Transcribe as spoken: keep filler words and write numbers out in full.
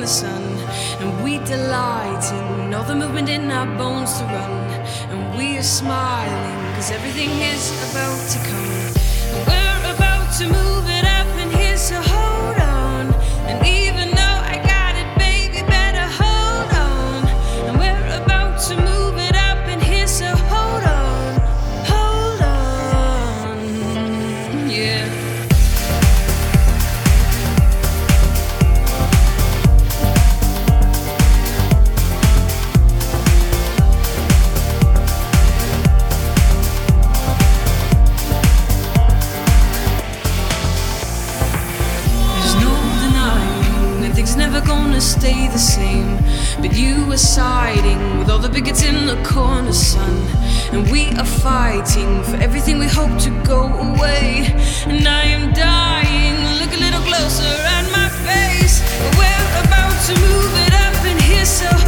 the sun, and we delight in all the movement in our bones to run, and we are smiling cause everything is about to come, and we're about to move it up in here, so hold on, and even though I got it, baby, better hold on, and we're about to move it up in here, so hold on, hold on, yeah. Things never gonna stay the same, but you are siding with all the bigots in the corner, son, and we are fighting for everything we hope to go away, and I am dying. Look a little closer at my face. We're about to move it up in here, so